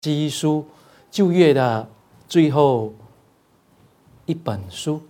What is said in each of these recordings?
基书，旧约的最后一本书。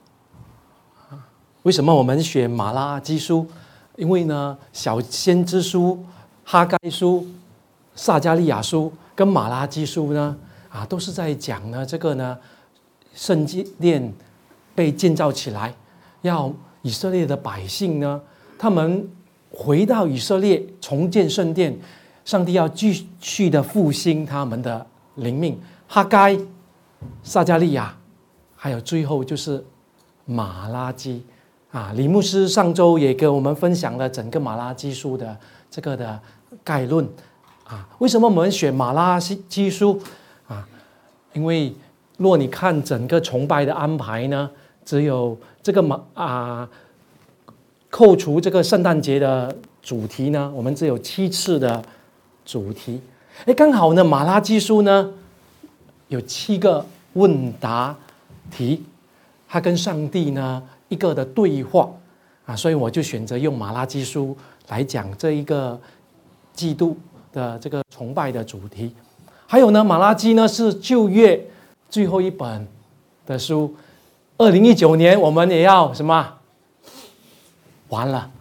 为什么我们选马拉基书？因为呢，小先知书、哈该书、撒迦利亚书跟马拉基书呢，都是在讲呢这个呢，圣殿被建造起来，要以色列的百姓呢，他们回到以色列重建圣殿，上帝要继续的复兴他们的灵命。哈该、撒迦利亚，还有最后就是马拉基。李牧师上周也给我们分享了整个马拉基书的这个的概论。为什么我们选马拉基书？因为若你看整个崇拜的安排呢，只有这个扣除这个圣诞节的主题呢，我们只有7次的主题。刚好呢，马拉基书呢有7个问答题，它跟上帝呢一个的对话所以我就选择用马拉基书来讲这一个季度的这个崇拜的主题。还有呢，马拉基呢是旧约最后一本的书。2019年我们也要什么完了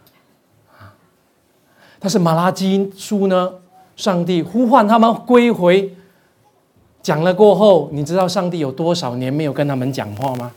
但是马拉基书呢，上帝呼唤他们归回，讲了过后，你知道上帝有多少年没有跟他们讲话吗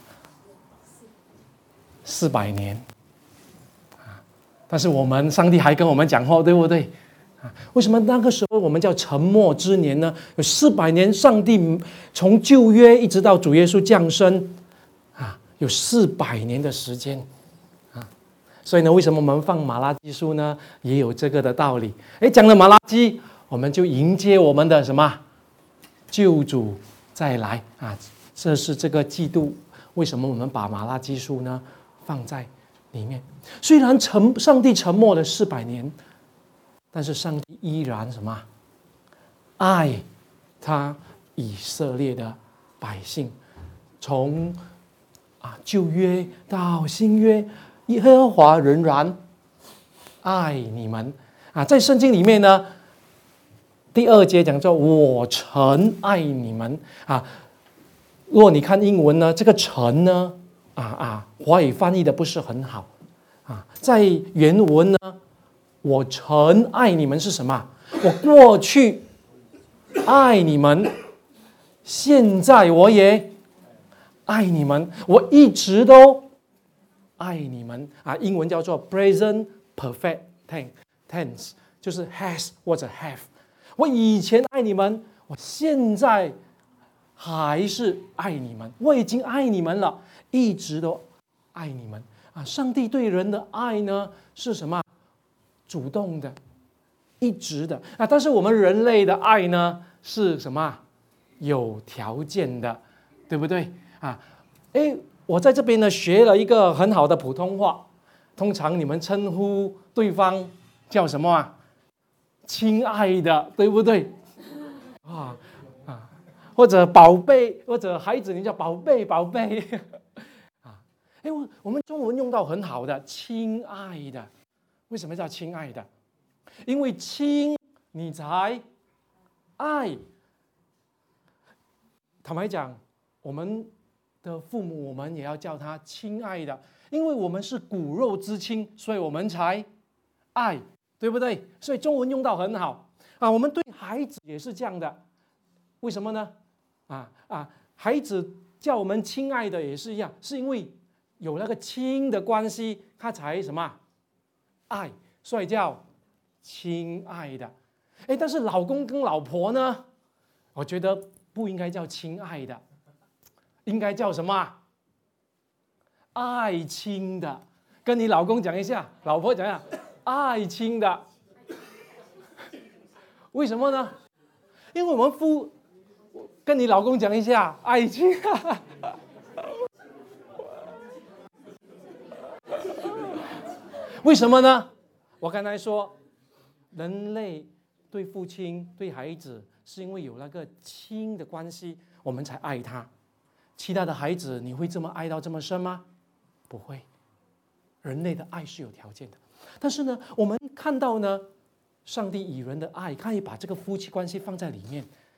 ？400年但是上帝还跟我们讲话，对不对？为什么那个时候我们叫沉默之年呢？有400年，上帝从旧约一直到主耶稣降生有400年的时间所以呢，为什么我们放马拉基书呢？也有这个的道理。讲了马拉基，我们就迎接我们的什么救主再来这是这个季度为什么我们把马拉基书呢放在里面。虽然上帝沉默了400年，但是上帝依然什么爱他以色列的百姓，从旧约到新约，耶和华仍然爱你们在圣经里面呢，第2节讲说我曾爱你们如果你看英文呢，这个曾呢华语翻译的不是很好在原文呢，我曾爱你们是什么？我过去爱你们，现在我也爱你们，我一直都爱你们英文叫做 present perfect tense， 就是 has 或者 have。我以前爱你们，我现在还是爱你们，我已经爱你们了，一直都爱你们上帝对人的爱呢是什么？主动的，一直的但是我们人类的爱呢是什么？有条件的，对不对我在这边呢学了一个很好的普通话，通常你们称呼对方叫什么亲爱的，对不对或者宝贝，或者孩子你叫宝贝宝贝我们中文用到很好的亲爱的。为什么叫亲爱的？因为亲你才爱。坦白讲，我们的父母我们也要叫他亲爱的，因为我们是骨肉之亲，所以我们才爱，对不对？所以中文用到很好我们对孩子也是这样的。为什么呢孩子叫我们亲爱的也是一样，是因为有那个亲的关系，他才什么爱，所以叫亲爱的但是老公跟老婆呢，我觉得不应该叫亲爱的，应该叫什么爱亲的。跟你老公讲一下，老婆讲一下爱亲的。为什么呢？因为我们跟你老公讲一下爱亲为什么呢？我刚才说人类对父亲对孩子是因为有那个亲的关系，我们才爱他。其他的孩子你会这么爱到这么深吗？不会。人类的爱是有条件的，但是呢，我们看到呢，上帝以人的爱，他也把这个夫妻关系放在里面，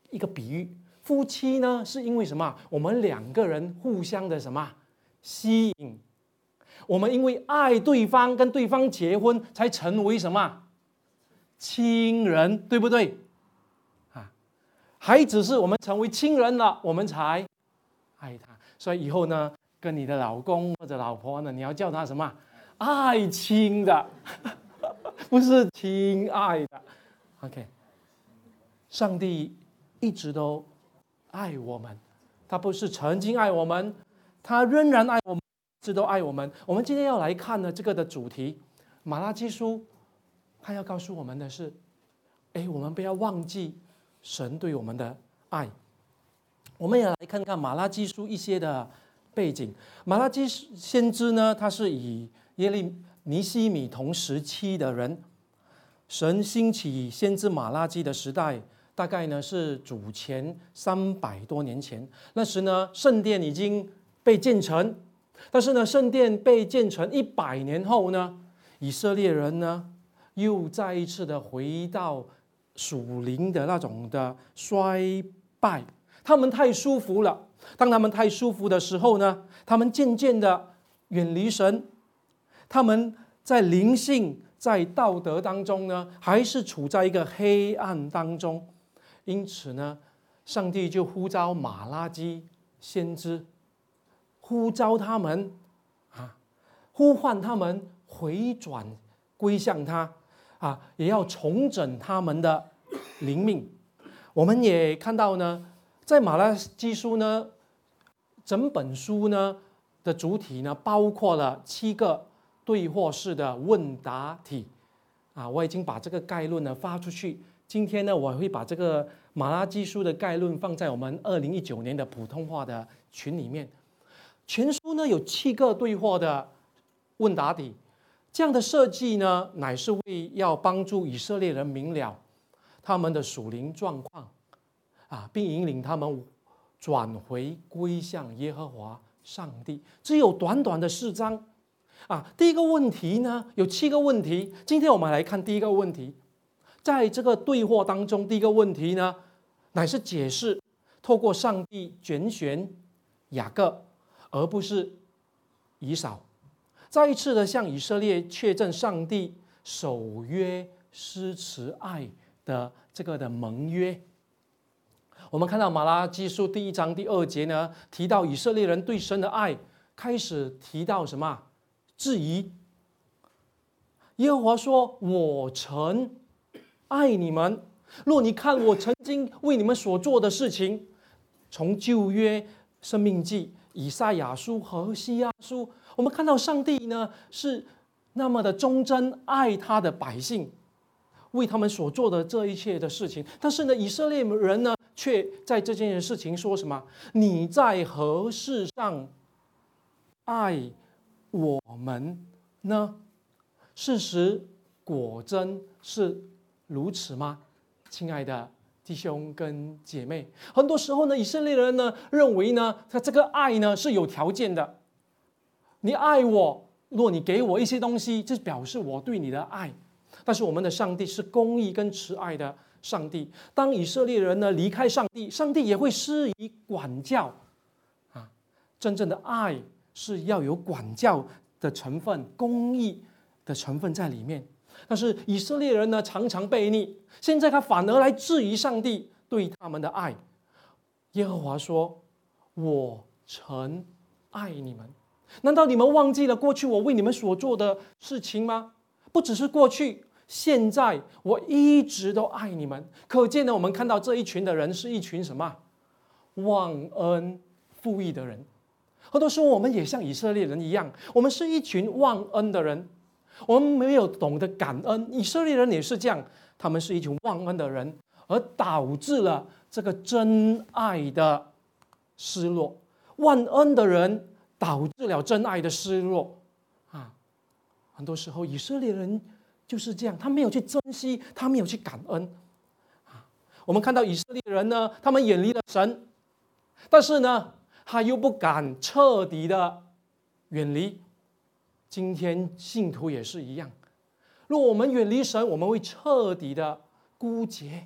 一个比喻。夫妻呢，是因为什么？我们两个人互相的什么吸引？我们因为爱对方，跟对方结婚，才成为什么亲人，对不对？孩子是我们成为亲人了，我们才爱他。所以以后呢，跟你的老公或者老婆呢，你要叫他什么？爱亲的，不是亲爱的。OK， 上帝一直都爱我们，他不是曾经爱我们，他仍然爱我们，一直都爱我们。我们今天要来看呢这个的主题，马拉基书，他要告诉我们的是，我们不要忘记神对我们的爱。我们也来看看马拉基书一些的背景。马拉基先知呢，他是以耶利尼西米同时期的人。神兴起先知马拉基的时代，大概呢是主前300多年前。那时呢，圣殿已经被建成，但是呢，圣殿被建成100年后呢，以色列人呢又再一次的回到属灵的那种的衰败。他们太舒服了，当他们太舒服的时候呢，他们渐渐的远离神，他们在灵性在道德当中呢，还是处在一个黑暗当中。因此呢，上帝就呼召马拉基先知，呼召他们呼唤他们回转归向他也要重整他们的灵命。我们也看到呢，在马拉基书呢，整本书呢的主体呢，包括了7个对话式的问答题我已经把这个概论呢发出去。今天呢，我会把这个马拉基书的概论放在我们2019年的普通话的群里面。全书呢有7个对话的问答题，这样的设计呢，乃是为要帮助以色列人明了他们的属灵状况并引领他们转回归向耶和华上帝。只有短短的4章第一个问题呢有7个问题，今天我们来看第一个问题。在这个对话当中，第一个问题呢，乃是解释透过上帝拣选雅各，而不是以扫，再一次的向以色列确证上帝守约施慈爱的这个的盟约。我们看到马拉基书第1章第2节呢，提到以色列人对神的爱，开始提到什么？质疑。耶和华说：“我曾爱你们，若你看我曾经为你们所做的事情，从旧约申命记、以赛亚书和何西阿书，我们看到上帝呢是那么的忠贞，爱他的百姓，为他们所做的这一切的事情。但是呢，以色列人呢，却在这件事情说什么？你在何事上爱我们呢？事实果真是如此吗？亲爱的弟兄跟姐妹，很多时候呢，以色列人呢认为呢，他这个爱呢是有条件的。你爱我，若你给我一些东西，这表示我对你的爱。但是我们的上帝是公义跟慈爱的上帝。当以色列人呢离开上帝，上帝也会施以管教真正的爱是要有管教的成分、公义的成分在里面。但是以色列人呢常常悖逆，现在他反而来质疑上帝对他们的爱。耶和华说：“我曾爱你们。”难道你们忘记了过去我为你们所做的事情吗？不只是过去，现在我一直都爱你们。可见呢，我们看到这一群的人是一群什么？忘恩负义的人。很多时候我们也像以色列人一样，我们是一群忘恩的人，我们没有懂得感恩。以色列人也是这样，他们是一群忘恩的人，而导致了这个真爱的失落。忘恩的人导致了真爱的失落很多时候以色列人就是这样，他没有去珍惜，他没有去感恩我们看到以色列人呢，他们远离了神，但是呢，他又不敢彻底的远离。今天信徒也是一样，如果我们远离神，我们会彻底的枯竭，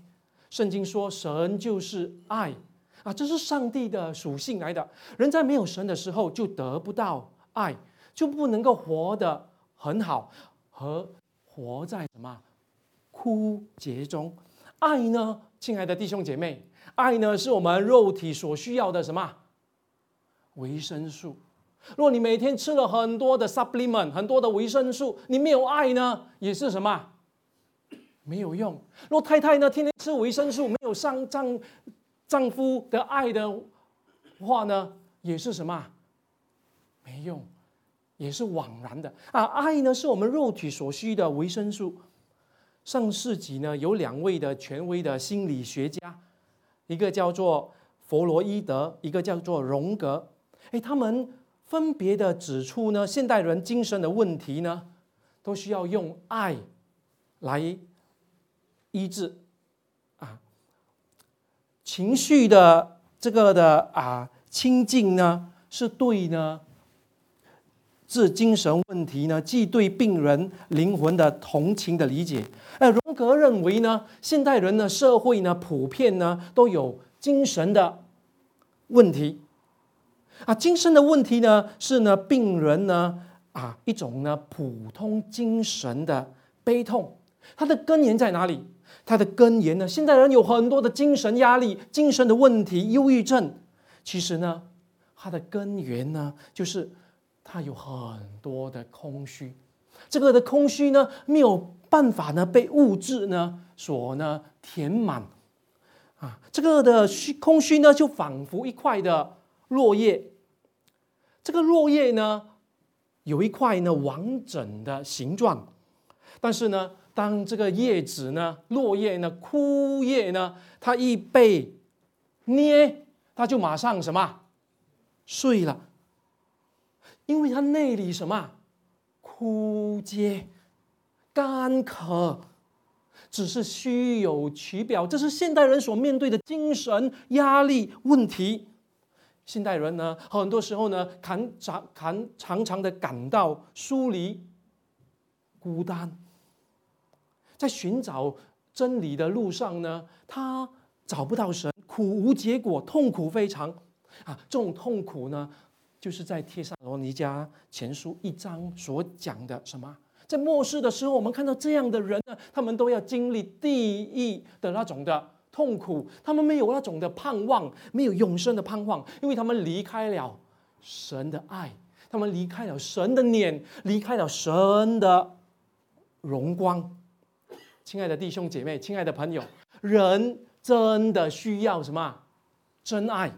圣经说神就是爱啊，这是上帝的属性来的。人在没有神的时候就得不到爱，就不能够活得很好，和活在什么枯竭中。爱呢，亲爱的弟兄姐妹，爱呢是我们肉体所需要的什么维生素。如果你每天吃了很多的 supplement， 很多的维生素，你没有爱呢，也是什么没有用。如果太太呢天天吃维生素，没有丈夫的爱的话呢，也是什么没用，也是枉然的啊！爱呢是我们肉体所需的维生素。上世纪呢有2位的权威的心理学家，一个叫做弗洛伊德，一个叫做荣格。他们分别的指出呢，现代人精神的问题呢，都需要用爱来医治啊。情绪的这个的亲近呢，是对呢治精神问题呢，既对病人灵魂的同情的理解。荣格认为呢，现代人呢，社会呢，普遍呢都有精神的问题。精神的问题呢，是呢病人呢一种呢普通精神的悲痛。它的根源在哪里？它的根源呢，现代人有很多的精神压力、精神的问题、忧郁症。其实呢，它的根源呢，就是他有很多的空虚。这个的空虚呢，没有办法呢被物质呢所呢填满这个的空虚呢，就仿佛一块的落叶。这个落叶呢，有一块呢完整的形状，但是呢，当这个叶子呢、落叶呢、枯叶呢，它一被捏，它就马上什么碎了，因为它内里什么枯竭、干渴，只是虚有其表。这是现代人所面对的精神压力问题。现代人呢，很多时候呢，常常的感到疏离、孤单，在寻找真理的路上呢，他找不到神，苦无结果，痛苦非常这种痛苦呢，就是在帖撒罗尼迦前书1章所讲的什么？在末世的时候，我们看到这样的人呢，他们都要经历地狱的那种的痛苦，他们没有那种的盼望，没有永生的盼望，因为他们离开了神的爱，他们离开了神的脸，离开了神的荣光。亲爱的弟兄姐妹，亲爱的朋友，人真的需要什么？真爱。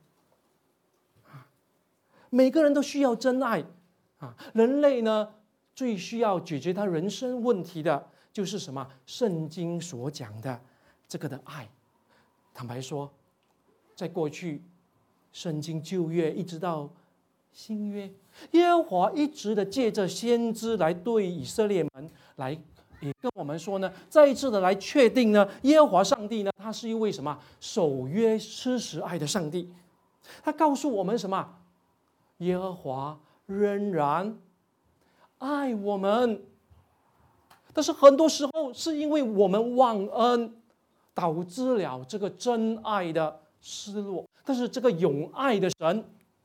每个人都需要真爱人类呢，最需要解决他人生问题的就是什么？圣经所讲的这个的爱。坦白说，在过去圣经旧约一直到新约，耶和华一直的借着先知来对以色列们来也跟我们说呢，再一次的来确定呢，耶和华上帝呢，他是一位什么守约施实爱的上帝。他告诉我们什么？耶和华仍然爱我们，但是很多时候是因为我们忘恩，导致了这个真爱的失落。但是这个永爱的神，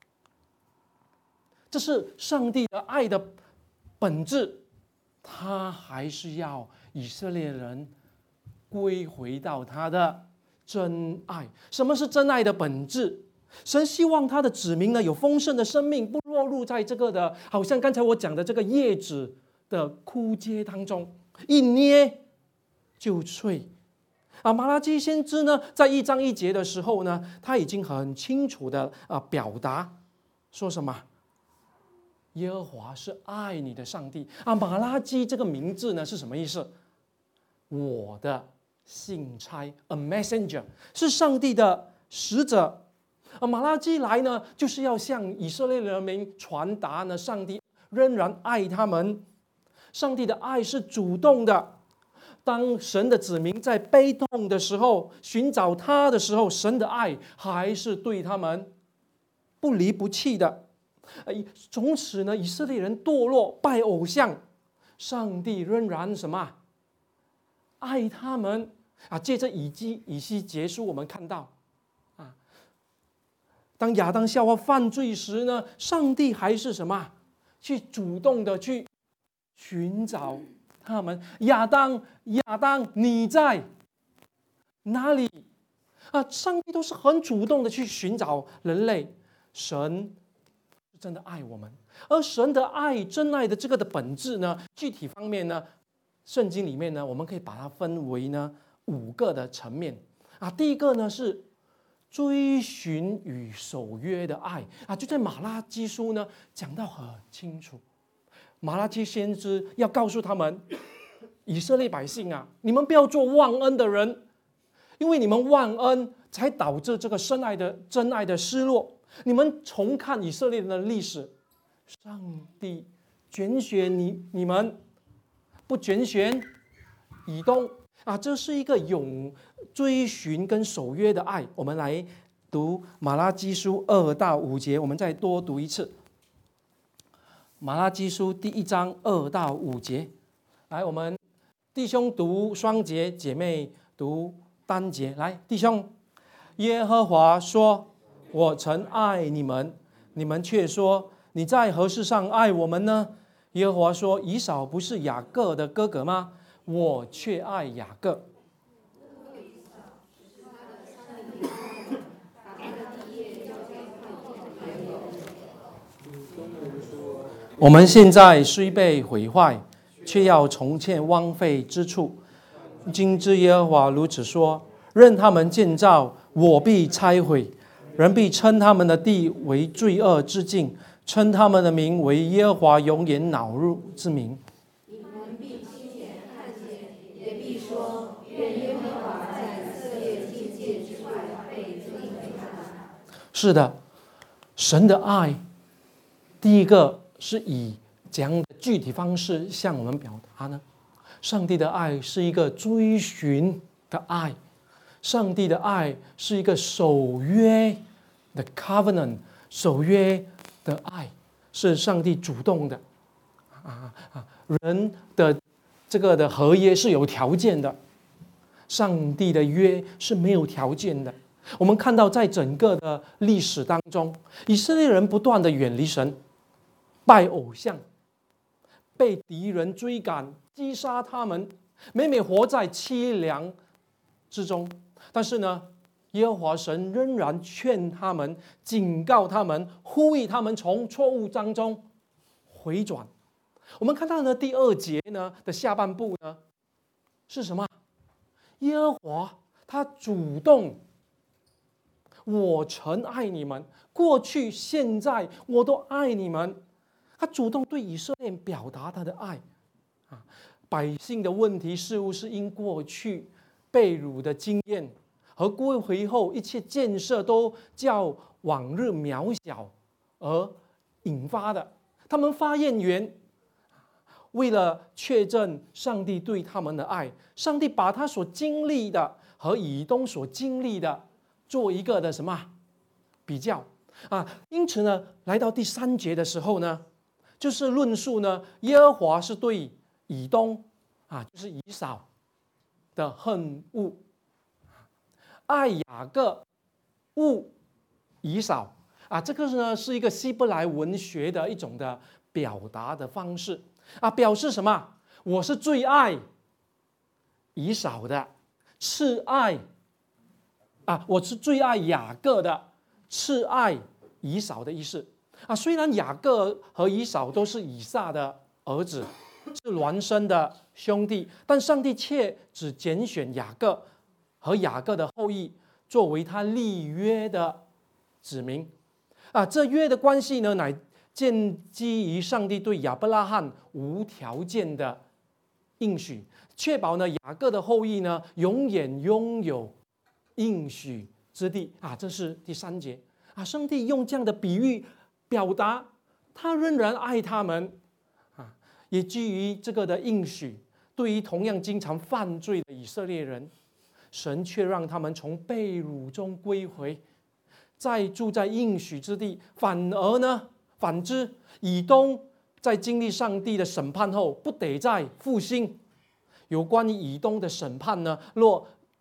这是上帝的爱的本质，他还是要以色列人归回到他的真爱。什么是真爱的本质？神希望他的子民呢有丰盛的生命，不落入在这个的好像刚才我讲的这个叶子的枯竭当中，一捏就碎。马拉基先知呢，在1章1节的时候呢，他已经很清楚的表达说什么？耶和华是爱你的上帝马拉基这个名字呢是什么意思？我的信差 ，a messenger， 是上帝的使者。马拉基来呢，就是要向以色列人民传达呢，上帝仍然爱他们。上帝的爱是主动的。当神的子民在悲痛的时候寻找他的时候，神的爱还是对他们不离不弃的。从此呢，以色列人堕落拜偶像，上帝仍然什么爱他们。 借着以西结书，我们看到当亚当夏娃犯罪时呢，上帝还是什么？去主动的去寻找他们。亚当，你在哪里？上帝都是很主动的去寻找人类。神真的爱我们，而神的爱、真爱的这个的本质呢，具体方面呢，圣经里面呢，我们可以把它分为呢5个的层面。第一个呢是追寻与守约的爱就在马拉基书呢讲到很清楚。马拉基先知要告诉他们，以色列百姓你们不要做忘恩的人，因为你们忘恩才导致这个真爱的失落。你们重看以色列人的历史，上帝拣选你们，不拣选以东这是一个永追寻跟守约的爱。我们来读马拉基书2到5节，我们再多读一次。马拉基书第1章2到5节，来，我们弟兄读双节，姐妹读单节。来，弟兄，耶和华说：“我曾爱你们，你们却说你在何事上爱我们呢？”耶和华说：“以扫不是雅各的哥哥吗？我却爱雅各。”我们现在虽被毁坏，却要重建荒废之处。今之耶和华如此说：任他们建造，我必拆毁。人必称他们的地为罪恶之境，称他们的名为耶和华永远恼怒之名。你们必亲眼看见，也必说：愿耶和华在以色列境界之外被尊为大。是的，神的爱，第一个是以怎样的具体方式向我们表达呢？上帝的爱是一个追寻的爱，上帝的爱是一个守约的 covenant， 守约的爱是上帝主动的人的这个的合约是有条件的，上帝的约是没有条件的。我们看到在整个的历史当中，以色列人不断的远离神，拜偶像，被敌人追赶击杀他们，每每活在凄凉之中。但是呢，耶和华神仍然劝他们，警告他们，呼吁他们从错误当中回转。我们看到呢，第2节呢的下半部呢是什么？耶和华他主动，我曾爱你们，过去现在我都爱你们。他主动对以色列表达他的爱百姓的问题似乎是因过去被掳的经验和归回后一切建设都较往日渺小而引发的。他们发愿言，为了确证上帝对他们的爱，上帝把他所经历的和以东所经历的做一个的什么比较因此呢，来到第3节的时候呢，就是论述呢，耶和华是对以东就是以扫的恨恶，爱雅各，恶以扫这个呢是一个希伯来文学的一种的表达的方式表示什么？我是最爱以扫的，次爱我是最爱雅各的，次爱以扫的意思虽然雅各和以扫都是以撒的儿子，是孪生的兄弟，但上帝却只拣选雅各和雅各的后裔作为他立约的子民这约的关系呢，乃建基于上帝对亚伯拉罕无条件的应许，确保呢雅各的后裔呢永远拥有应许之地这是第3节上帝用这样的比喻表达他仍然爱他们也基于这个的应许，对于同样经常犯罪的以色列人，神却让他们从被掳中归回，再住在应许之地。反之，以东在经历上帝的审判后，不得再复兴。有关于以东的审判呢，若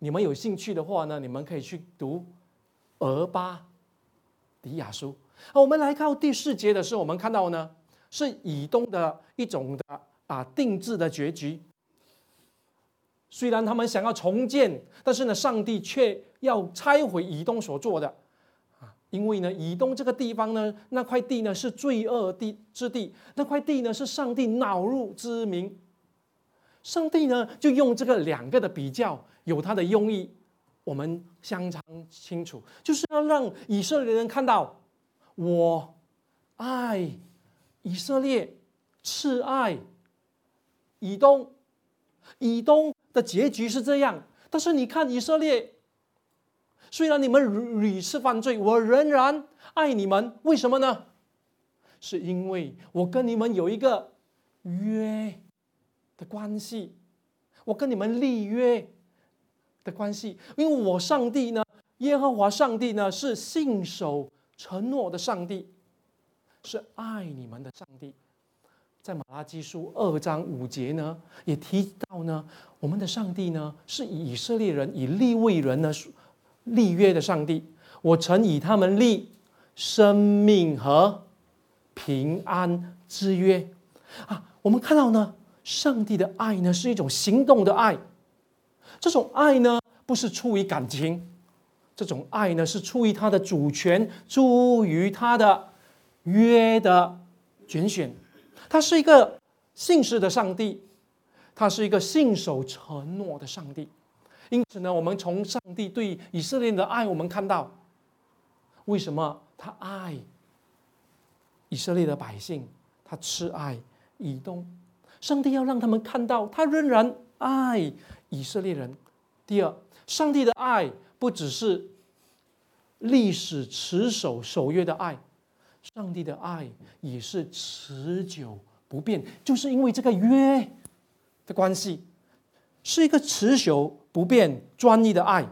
你们有兴趣的话呢，你们可以去读俄巴底亚书。我们来看第4节的时候，我们看到呢是以东的一种的定制的结局。虽然他们想要重建，但是呢，上帝却要拆毁以东所做的因为呢，以东这个地方呢，那块地呢是罪恶之地，那块地呢是上帝恼怒之名。上帝呢就用这个2个的比较，有他的用意，我们相当清楚，就是要让以色列人看到，我爱以色列，赤爱以东。以东的结局是这样，但是你看以色列，虽然你们屡次犯罪，我仍然爱你们。为什么呢？是因为我跟你们有一个约的关系，我跟你们立约的关系。因为我上帝呢，耶和华上帝呢，是信守承诺的上帝，是爱你们的上帝。在马拉基书2章5节呢，也提到呢，我们的上帝呢，是以色列人、以利未人呢立约的上帝。我曾以他们立生命和平安之约。我们看到呢，上帝的爱呢是一种行动的爱。这种爱呢，不是出于感情，这种爱呢是出于他的主权，出于他的约的拣选。他是一个信实的上帝，他是一个信守承诺的上帝。因此呢，我们从上帝对以色列人的爱，我们看到为什么他爱以色列的百姓，他慈爱以东。上帝要让他们看到，他仍然爱以色列人。第二，上帝的爱不只是历史持守守约的爱，上帝的爱也是持久不变，就是因为这个约的关系，是一个持久不变专一的爱。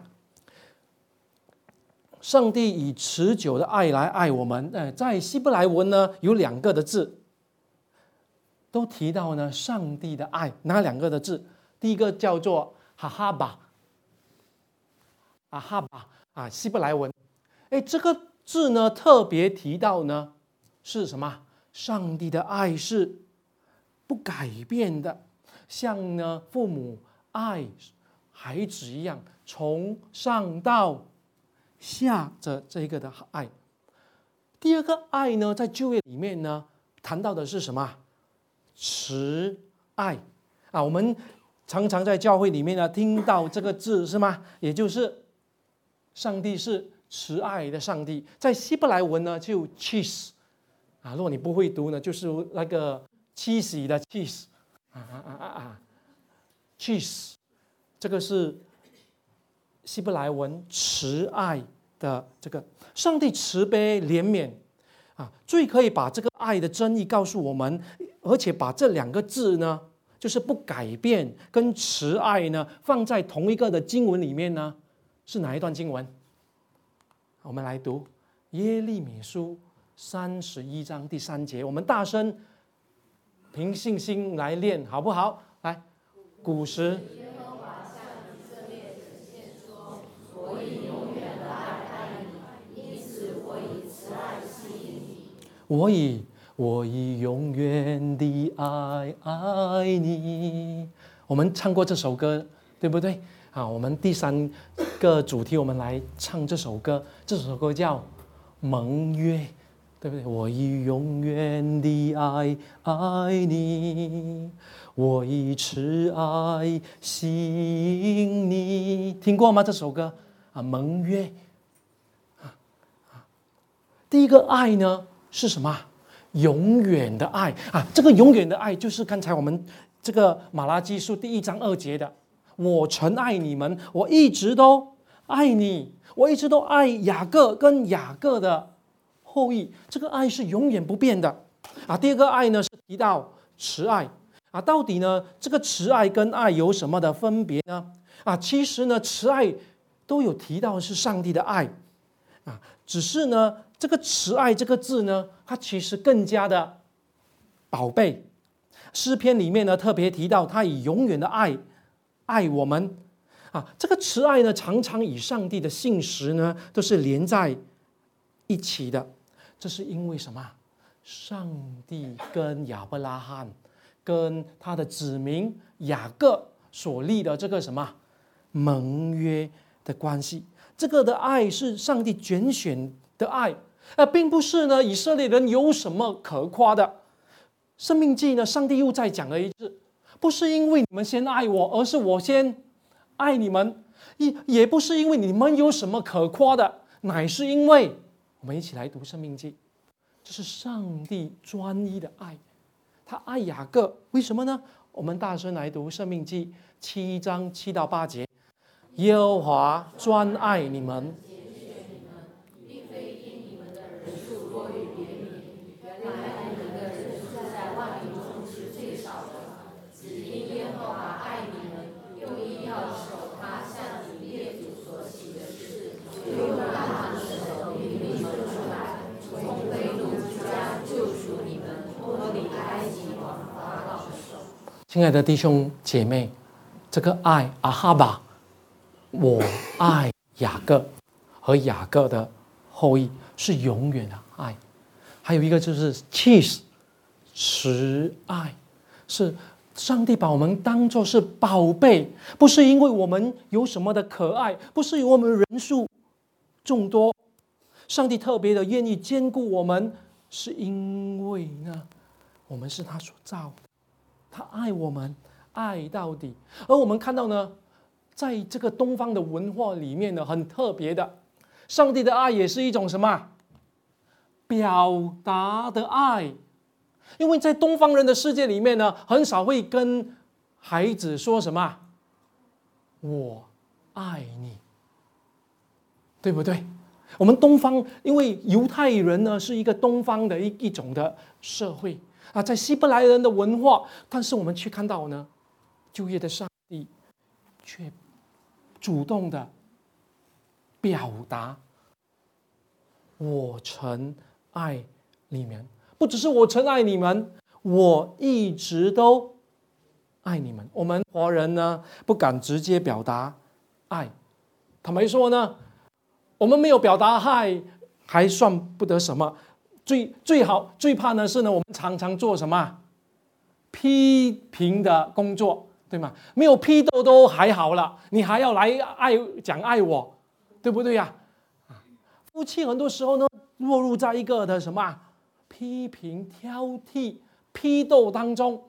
上帝以持久的爱来爱我们。在希伯来文呢，有2个的字都提到呢上帝的爱。哪2个的字？第一个叫做哈哈巴，希伯来文。这个字呢特别提到呢是什么？上帝的爱是不改变的，像呢父母爱孩子一样，从上到下这个的爱。第2个爱呢，在旧约里面呢谈到的是什么？慈爱我们常常在教会里面呢听到这个字，是吗？也就是上帝是慈爱的上帝。在希伯来文呢就 cheese 如果你不会读呢，就是那个cheese的 cheese cheese， 这个是希伯来文慈爱的这个。上帝慈悲怜悯最可以把这个爱的真意告诉我们，而且把这2个字呢，就是不改变跟慈爱呢放在同一个的经文里面呢，是哪一段经文？我们来读耶利米书31章第3节，我们大声凭信心来念，好不好？来，古时耶和华向以色列显现说，我以永远的爱爱你，因此我以慈爱吸引你。我以永远的爱爱你。我们唱过这首歌，对不对？我们第3个主题，我们来唱这首歌。这首歌叫盟约，对不对？我以永远的爱爱你，我以慈爱吸引你。听过吗？这首歌盟约第一个爱呢是什么？永远的爱这个永远的爱就是刚才我们这个马拉基书第1章2节的，我曾爱你们，我一直都爱你，我一直都爱雅各跟雅各的后裔。这个爱是永远不变的第2个爱呢是提到慈爱到底呢这个慈爱跟爱有什么的分别呢？其实呢慈爱都有提到是上帝的爱只是呢这个慈爱这个字呢，它其实更加的宝贝。诗篇里面呢特别提到他以永远的爱爱我们这个慈爱呢，常常与上帝的信实呢，都是连在一起的。这是因为什么？上帝跟亚伯拉罕、跟他的子民雅各所立的这个什么盟约的关系。这个的爱是上帝拣选的爱，并不是呢以色列人有什么可夸的。申命记呢，上帝又再讲了一次，不是因为你们先爱我，而是我先爱你们，也不是因为你们有什么可夸的，乃是因为我们一起来读申命记，这是上帝专一的爱，他爱雅各，为什么呢？我们大声来读申命记7章7到8节，耶和华专爱你们。亲爱的弟兄姐妹，这个爱阿哈巴，我爱雅各和雅各的后裔是永远的爱。还有一个就是cheese，慈爱，是上帝把我们当作是宝贝，不是因为我们有什么的可爱，不是因为我们人数众多，上帝特别的愿意兼顾我们，是因为呢，我们是他所造的。他爱我们，爱到底。而我们看到呢，在这个东方的文化里面呢，很特别的，上帝的爱也是一种什么？表达的爱。因为在东方人的世界里面呢，很少会跟孩子说什么“我爱你”，对不对？我们东方，因为犹太人呢是一个东方的一种的社会。在希伯来人的文化，但是我们却看到呢，旧约的上帝却主动的表达：我曾爱你们，不只是我曾爱你们，我一直都爱你们。我们华人呢，不敢直接表达爱，坦白说呢，我们没有表达爱，还算不得什么。最怕呢是呢，我们常常做什么批评的工作，对吗？没有批斗都还好了，你还要来讲爱我，对不对呀？夫妻很多时候呢，落入在一个的什么批评、挑剔、批斗当中，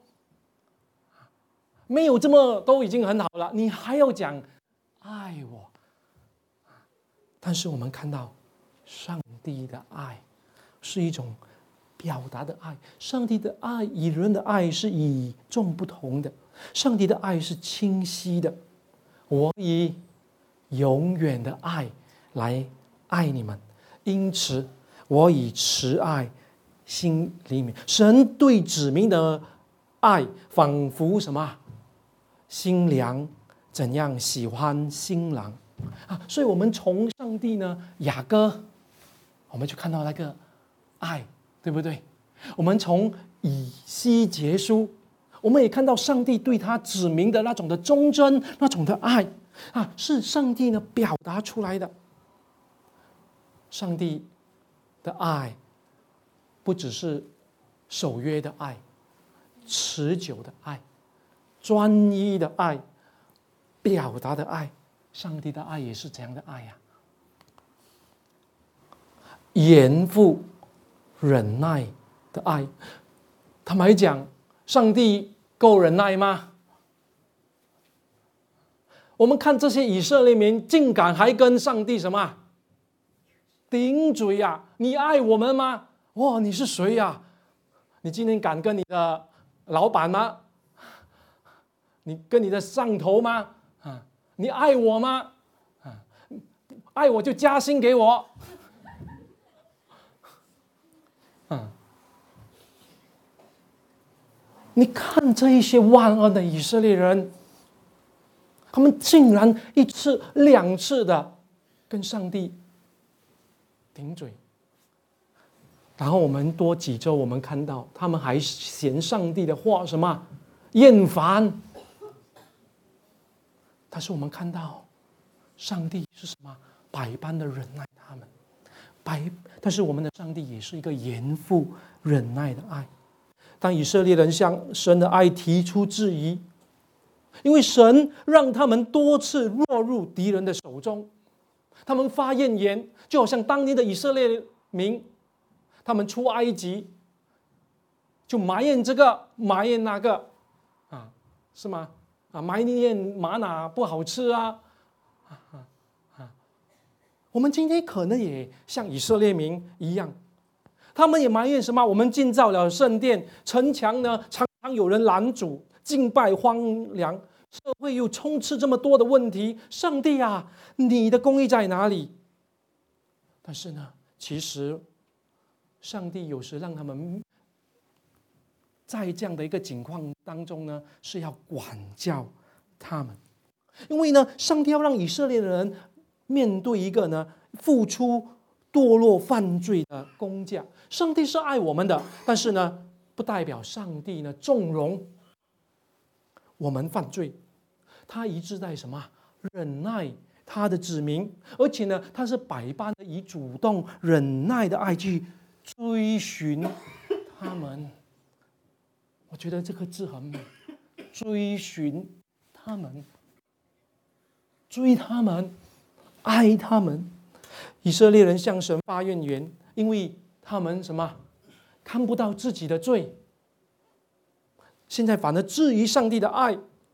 没有这么都已经很好了，你还要讲爱我。但是我们看到上帝的爱是一种表达的爱，上帝的爱与人的爱是与众不同的。上帝的爱是清晰的，我以永远的爱来爱你们，因此我以慈爱心里面。神对子民的爱，仿佛什么？新娘怎样喜欢新郎所以我们从上帝呢，雅各，我们就看到那个爱，对不对？我们从以西结书，我们也看到上帝对他子民的那种的忠贞，那种的爱是上帝呢表达出来的。上帝的爱不只是守约的爱，持久的爱，专一的爱，表达的爱。上帝的爱也是这样的爱呀，严父忍耐的爱。坦白讲，上帝够忍耐吗？我们看这些以色列民，竟敢还跟上帝什么顶嘴呀？你爱我们吗？哇，你是谁呀？你今天敢跟你的老板吗？你跟你的上头吗？你爱我吗？爱我就加薪给我。你看这一些万恶的以色列人，他们竟然一次两次的跟上帝顶嘴。然后我们多几周，我们看到他们还嫌上帝的话什么厌烦。但可是我们看到上帝是什么？百般的忍耐他们，但是我们的上帝也是一个严父忍耐的爱。当以色列人向神的爱提出质疑，因为神让他们多次落入敌人的手中，他们发怨言，就好像当年的以色列民，他们出埃及就埋怨这个埋怨那个是吗？埋怨玛拿不好吃我们今天可能也像以色列民一样，他们也埋怨什么？我们建造了圣殿，城墙呢常常有人拦阻，敬拜荒凉，社会又充斥这么多的问题。上帝啊，你的公义在哪里？但是呢，其实上帝有时让他们在这样的一个情况当中呢，是要管教他们，因为呢，上帝要让以色列的人面对一个呢付出堕落犯罪的工价。上帝是爱我们的，但是呢，不代表上帝呢纵容我们犯罪。他一直在什么？忍耐他的子民，而且呢，他是百般的以主动忍耐的爱去追寻他们。我觉得这个字很美，追寻他们，追他们，爱他们。以色列人向神发怨言，因为他们什么？看不到自己的罪，现在反而质疑上帝的爱。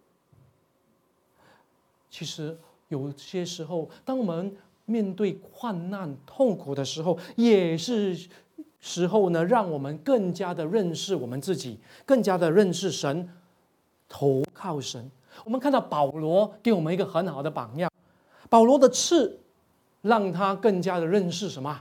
其实有些时候，当我们面对患难痛苦的时候，也是时候呢，让我们更加的认识我们自己，更加的认识神，投靠神。我们看到保罗给我们一个很好的榜样，保罗的刺让他更加的认识什么？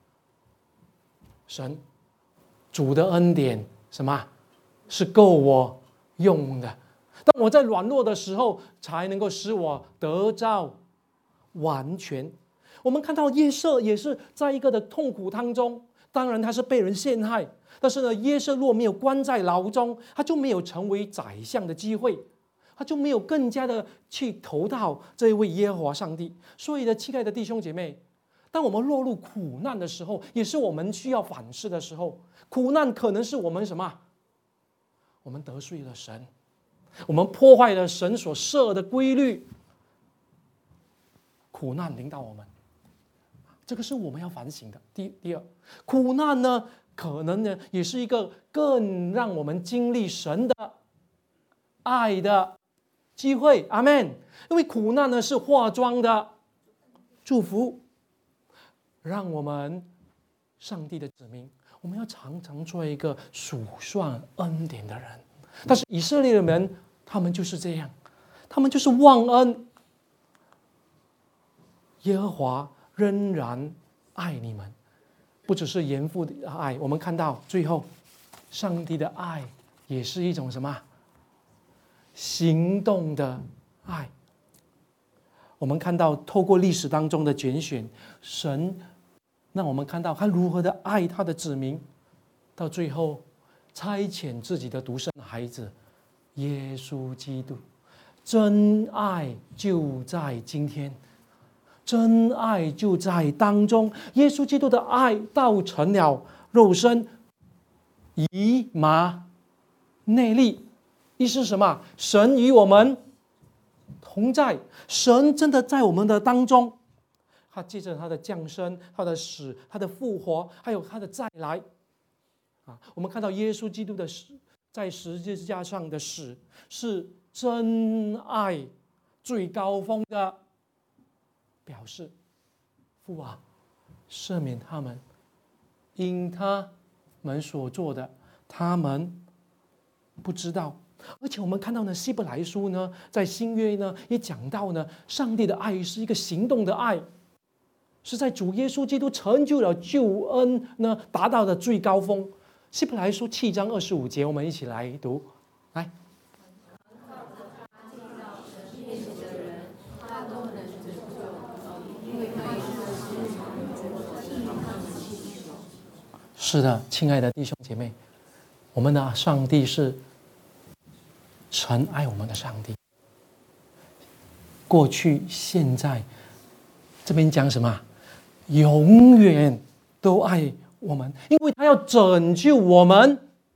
神，主的恩典什么？是够我用的。当我在软弱的时候，才能够使我得到完全。我们看到约瑟也是在一个的痛苦当中，当然他是被人陷害，但是呢，约瑟若没有关在牢中，他就没有成为宰相的机会，他就没有更加的去投靠这一位耶和华上帝。所以呢，亲爱的弟兄姐妹，当我们落入苦难的时候，也是我们需要反思的时候。苦难可能是我们什么？我们得罪了神，我们破坏了神所设的规律，苦难临到我们，这个是我们要反省的。第二，苦难呢，可能呢也是一个更让我们经历神的爱的机会。阿们。因为苦难呢是化妆的祝福，让我们上帝的子民，我们要常常做一个数算恩典的人。但是以色列的人，他们就是这样，他们就是忘恩。耶和华仍然爱你们，不只是严父的爱。我们看到最后，上帝的爱也是一种什么？行动的爱。我们看到透过历史当中的拣选，神让我们看到他如何的爱他的子民，到最后差遣自己的独生孩子耶稣基督。真爱就在今天，真爱就在当中。耶稣基督的爱道成了肉身，以马内利。意思是什么？神与我们同在，神真的在我们的当中。他借着他的降生、他的死、他的复活，还有他的再来，我们看到耶稣基督的死，在十字架上的死，是真爱最高峰的表示。父啊，赦免他们，因他们所做的，他们不知道。而且我们看到呢，希伯来书呢，在新约呢也讲到呢，上帝的爱是一个行动的爱，是在主耶稣基督成就了救恩呢，达到了最高峰。希伯来书7章25节，我们一起来读，来。是的，亲爱的弟兄姐妹，我们的上帝是神爱我们的上帝。 过去、现在。这边讲什么？永远都爱我们，因为他要拯救我们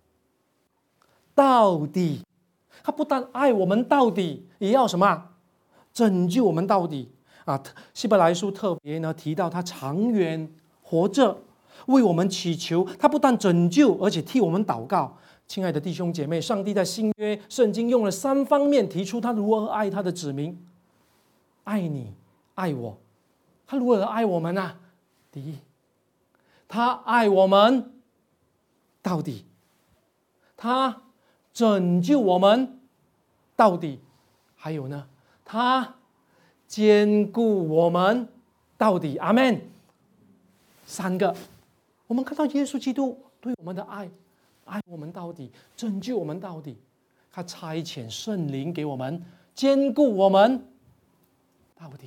到底。他不但爱我们到底，也要什么？拯救我们到底啊！希伯来书特别呢提到他长远活着，为我们祈求。他不但拯救，而且替我们祷告。亲爱的弟兄姐妹，上帝在新约圣经用了3方面提出他如何爱他的子民，爱你，爱我。他如何爱我们呢？第一，他爱我们到底，他拯救我们到底，还有呢，他兼顾我们到底。阿们。3个，我们看到耶稣基督对我们的爱，爱我们到底，拯救我们到底。他差遣圣灵给我们，兼顾我们到底。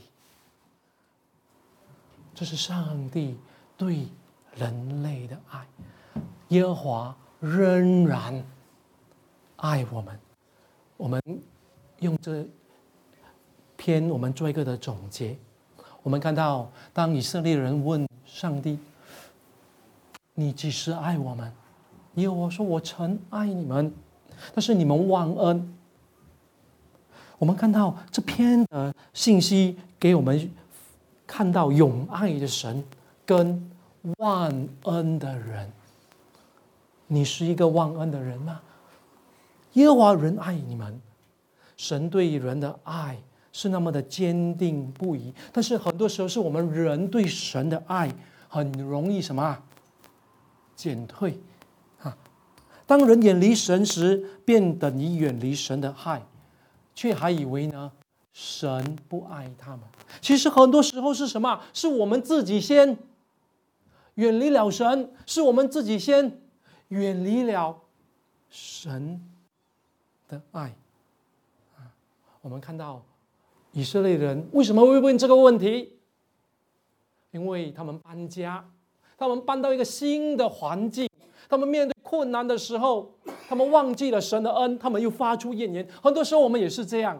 这是上帝对人类的爱。耶和华仍然爱我们。我们用这篇我们做一个的总结。我们看到，当以色列人问上帝：“你几时爱我们？”耶和华说：“我曾爱你们，但是你们忘恩。”我们看到这篇的信息给我们看到永爱的神跟忘恩的人。你是一个忘恩的人吗？耶和华仍爱你们。神对人的爱是那么的坚定不移，但是很多时候是我们人对神的爱很容易什么？减退。当人远离神时，便等于远离神的爱，却还以为呢神不爱他们。其实很多时候是什么？是我们自己先远离了神，是我们自己先远离了神的爱。我们看到以色列人为什么会问这个问题？因为他们搬家，他们搬到一个新的环境，他们面对困难的时候，他们忘记了神的恩，他们又发出怨言。很多时候我们也是这样。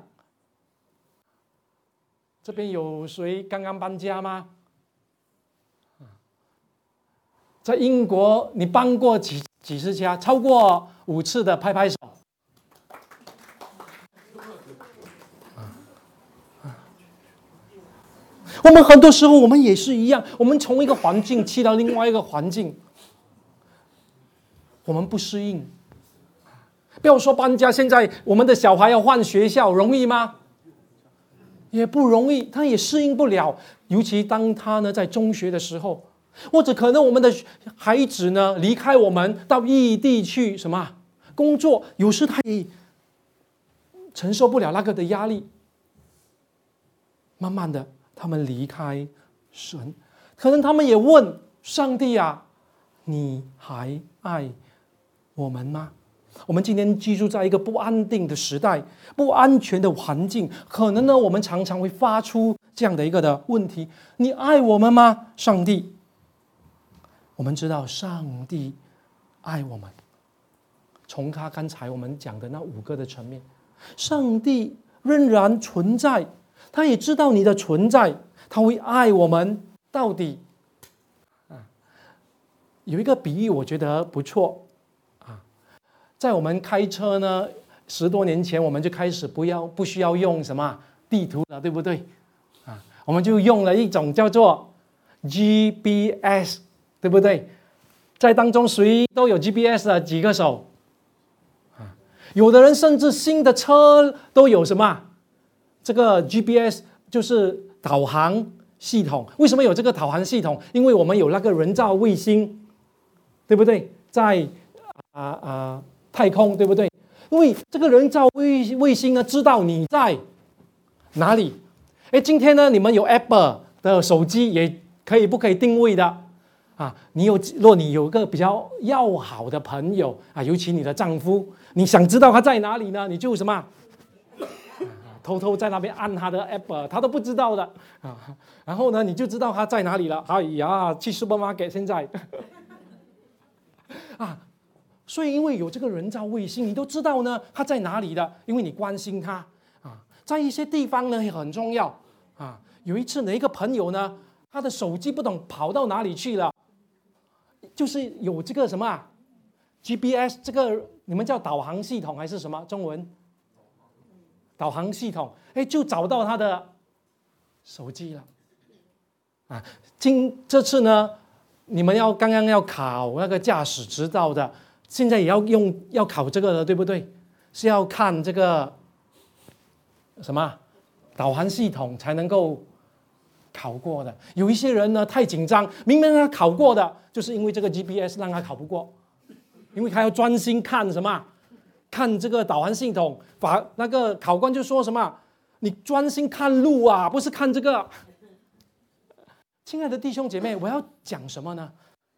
这边有谁刚刚搬家吗？在英国你搬过几次家？超过5次的拍拍手。我们很多时候我们也是一样，我们从一个环境去到另外一个环境，我们不适应。不要说搬家，现在我们的小孩要换学校，容易吗？也不容易，他也适应不了。尤其当他呢在中学的时候，或者可能我们的孩子呢离开我们到异地去什么工作，有时他也承受不了那个的压力。慢慢的，他们离开神，可能他们也问上帝啊，你还爱我们吗？我们今天居住在一个不安定的时代，不安全的环境，可能呢我们常常会发出这样的一个的问题：你爱我们吗？上帝。我们知道上帝爱我们，从他刚才我们讲的那5个的层面，上帝仍然存在，他也知道你的存在，他会爱我们到底。有一个比喻我觉得不错。在我们开车呢，10多年前我们就开始不需要用什么地图了，对不对？我们就用了一种叫做 GPS， 对不对？在当中谁都有 GPS 的几个手？有的人甚至新的车都有什么？这个 GPS 就是导航系统。为什么有这个导航系统？因为我们有那个人造卫星，对不对？在太空，对不对？因为这个人造卫星呢，知道你在哪里。今天呢，你们有 Apple 的手机也不可以定位的若你有个比较要好的朋友尤其你的丈夫，你想知道他在哪里呢？你就什么偷偷在那边按他的 Apple， 他都不知道的然后呢，你就知道他在哪里了。哎呀，去 supermarket 现在所以因为有这个人造卫星，你都知道呢他在哪里的，因为你关心他在一些地方呢也很重要啊。有一次呢，一个朋友呢，他的手机不懂跑到哪里去了，就是有这个什么GPS， 这个你们叫导航系统还是什么中文？导航系统，就找到他的手机了啊。这次呢，你们刚刚要考那个驾驶执照的，现在也要考这个了，对不对？是要看这个什么导航系统才能够考过的。有一些人呢太紧张，明明他考过的，就是因为这个 GPS 让他考不过，因为他要专心看什么，看这个导航系统。那个考官就说什么，你专心看路啊，不是看这个。亲爱的弟兄姐妹，我要讲什么呢？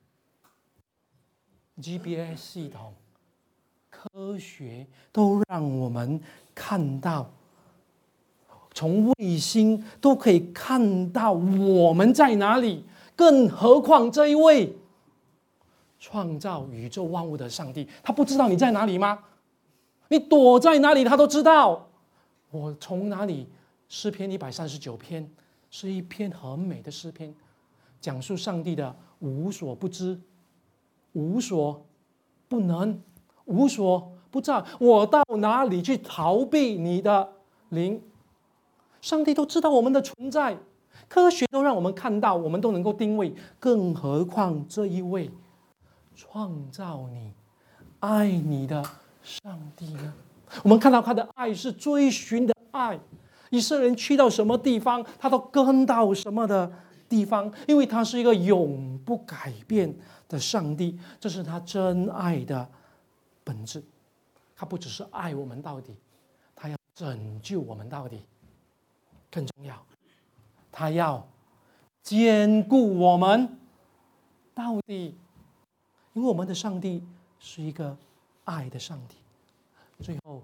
GPS 系统、科学都让我们看到，从卫星都可以看到我们在哪里，更何况这一位创造宇宙万物的上帝，他不知道你在哪里吗？你躲在哪里，他都知道。我从哪里？诗篇139篇是一篇很美的诗篇，讲述上帝的无所不知、无所不能、无所不在。我到哪里去逃避你的灵？上帝都知道我们的存在，科学都让我们看到，我们都能够定位，更何况这一位创造你、爱你的上帝呢？我们看到他的爱是追寻的爱，以色列人去到什么地方，他都跟到什么的地方，因为他是一个永不改变的上帝，这是他真爱的本质。他不只是爱我们到底，他要拯救我们到底，更重要，他要坚固我们到底，因为我们的上帝是一个爱的上帝。最后，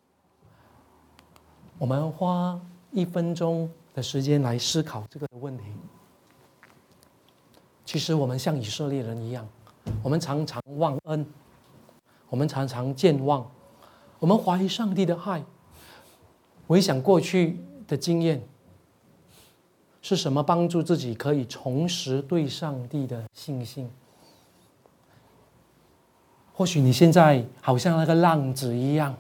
我们花1分钟的时间来思考这个问题。其实我们像以色列人一样，我们常常忘恩，我们常常健忘，我们怀疑上帝的爱。回想过去的经验，是什么帮助自己可以重拾对上帝的信心？或许你现在好像那个浪子一样，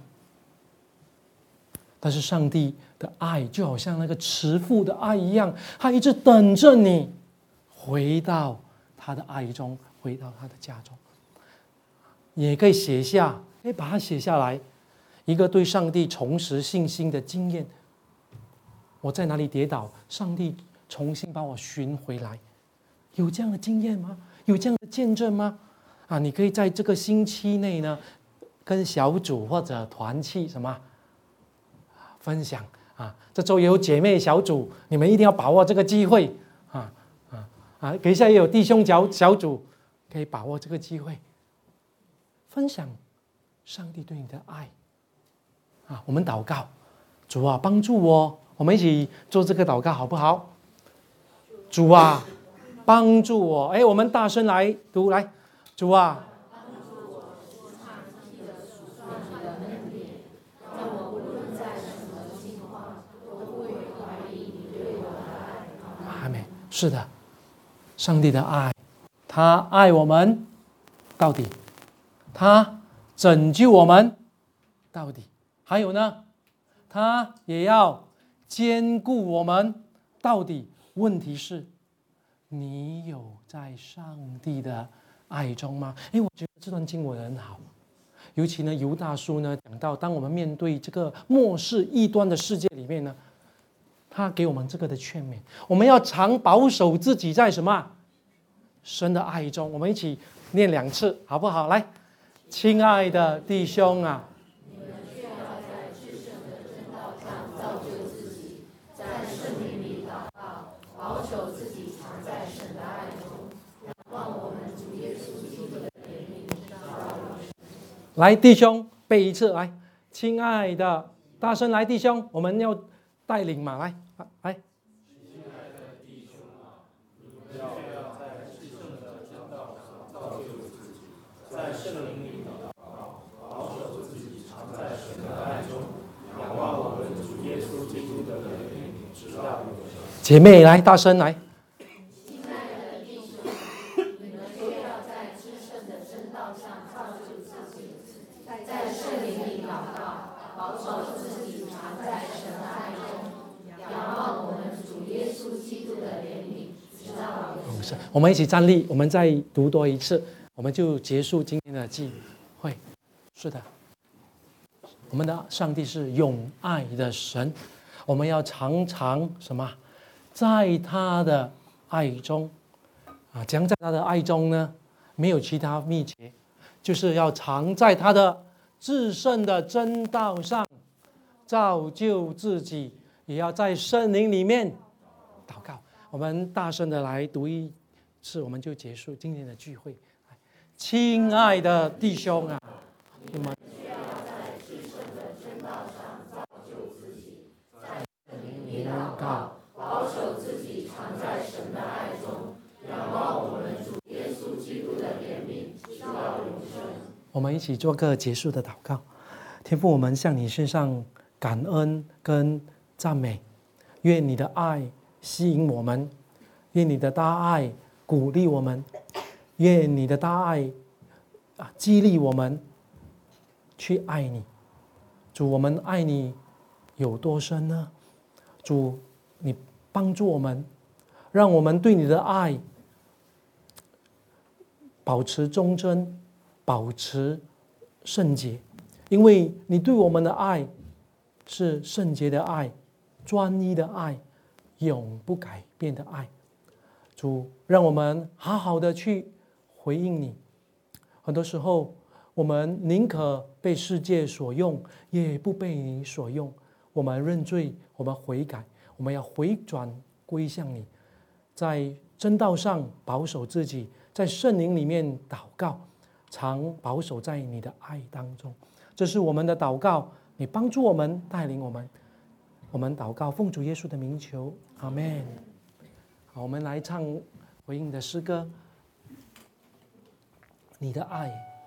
但是上帝的爱就好像那个慈父的爱一样，他一直等着你回到他的爱中，回到他的家中。也可以写下，把它写下来，一个对上帝重拾信心的经验。我在哪里跌倒，上帝重新把我寻回来，有这样的经验吗？有这样的见证吗？你可以在这个星期内呢，跟小组或者团契分享这周也有姐妹小组，你们一定要把握这个机会等一下也有弟兄小组，可以把握这个机会，分享上帝对你的爱我们祷告，主啊，帮助我们一起做这个祷告好不好？主啊，帮助我，我们大声来读，来，主啊，帮助我说唱上帝的属上帝的恩典，让我无论在什么情况都不会怀疑你对我的爱。阿们。是的，上帝的爱，他爱我们到底，他拯救我们到底，还有呢，他也要坚固我们到底。问题是，你有在上帝的爱中吗？我觉得这段经文很好，尤其呢，犹大书呢讲到，当我们面对这个末世异端的世界里面呢，他给我们这个的劝勉，我们要常保守自己在什么？神的爱中。我们一起念2次，好不好？来，亲爱的弟兄啊，你们需要在至圣的真道上造就自己，在圣灵里祷告，保守自己常在神的爱中，望我们主耶稣基督的怜悯知道永生。来，弟兄背一次，来，亲爱的，大声来，弟兄，我们要带领嘛，来。亲爱的弟兄啊，你们要在至圣的真道上造就自己，在圣灵里祷告，保守自己常在神的爱中，仰望我们主耶稣基姐妹来，大声来。我们一起站立，我们再读多一次，我们就结束今天的聚会。是的，我们的上帝是永爱的神，我们要常常什么，在他的爱中啊，将在他的爱中呢，没有其他秘诀，就是要常在他的至圣的真道上造就自己，也要在圣灵里面祷告。我们大声的来读一次，我们就结束今天的聚会。亲爱的弟兄啊，你们需要在至圣的真道上造就自己，在圣灵里祷告，保守自己常在神的爱中，仰望我们主耶稣基督的怜悯，直到永生。我们一起做个结束的祷告。天父，我们向你献上感恩跟赞美，愿你的爱吸引我们，愿你的大爱鼓励我们，愿你的大爱激励我们去爱你。主，我们爱你有多深呢？主，你帮助我们，让我们对你的爱保持忠贞，保持圣洁，因为你对我们的爱是圣洁的爱，专一的爱，永不改变的爱。主，让我们好好的去回应你。很多时候，我们宁可被世界所用，也不被你所用。我们认罪，我们悔改，我们要回转归向你，在真道上保守自己，在圣灵里面祷告，常保守在你的爱当中。这是我们的祷告，你帮助我们，带领我们。我们祷告，奉主耶稣的名求，阿们。我们来唱回应的诗歌，你的爱。